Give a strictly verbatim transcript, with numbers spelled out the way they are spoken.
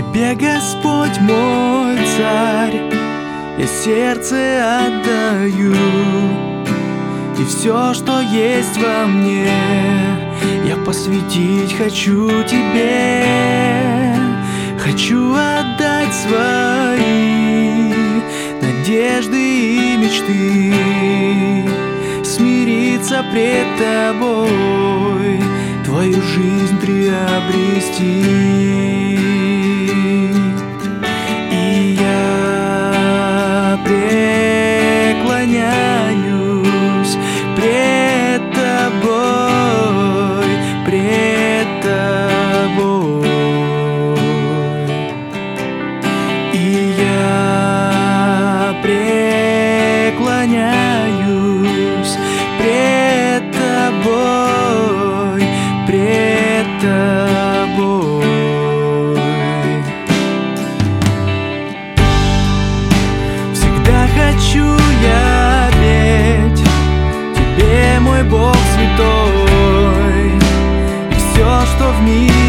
Тебе, Господь, мой царь, я сердце отдаю, и все, что есть во мне, я посвятить хочу Тебе. Хочу отдать свои надежды и мечты, смириться пред Тобой, Твою жизнь приобрести. И я преклоняюсь пред Тобой, пред Тобой. И я преклоняюсь пред Тобой, пред Тобой. Всегда хочу я петь Тебе, мой Бог святой, и все, что в мире